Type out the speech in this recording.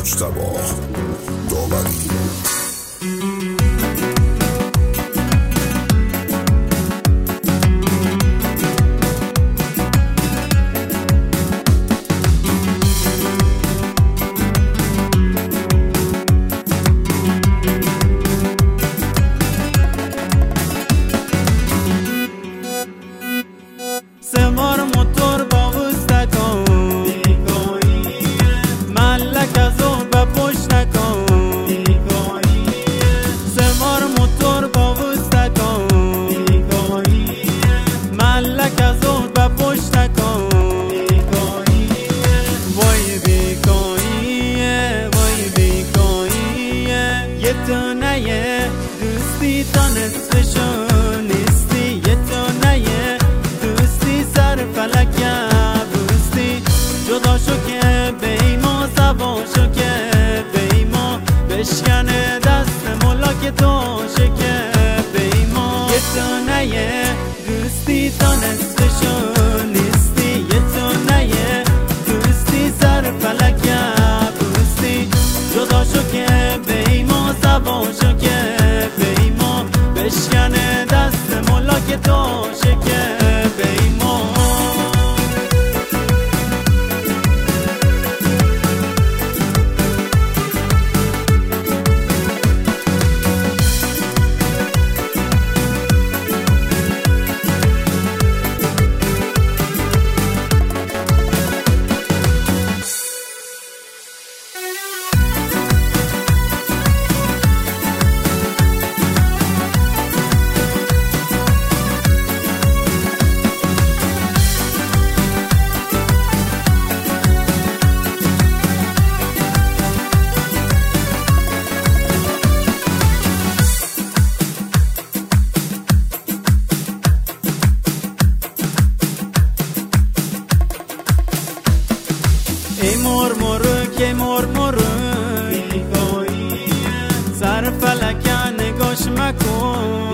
مجتبی داوری. سوار موتور با وستکن ملک از او به پشت نکن. سوار موتور با وستکن ملک از او به پشت نکن. وای بیکاییه وای بیکاییه یه تو نیه دوستی تا نصفشو نیستی. یه تو نیه سر فلک بوستی جدا شو که بیما سوا شو که بیما بشکنه دست ملاک تو شکه بیما. یه تو نیه دوستی تا نصفشو نیستی. یه تو نیه دوستی سر فلک بوستی جدا شو که بیما سوا شو که بیما بشکنه دست ملاک تو شکه بیما. ای مرمرو که مرمرو سر فلک نگاش مکن.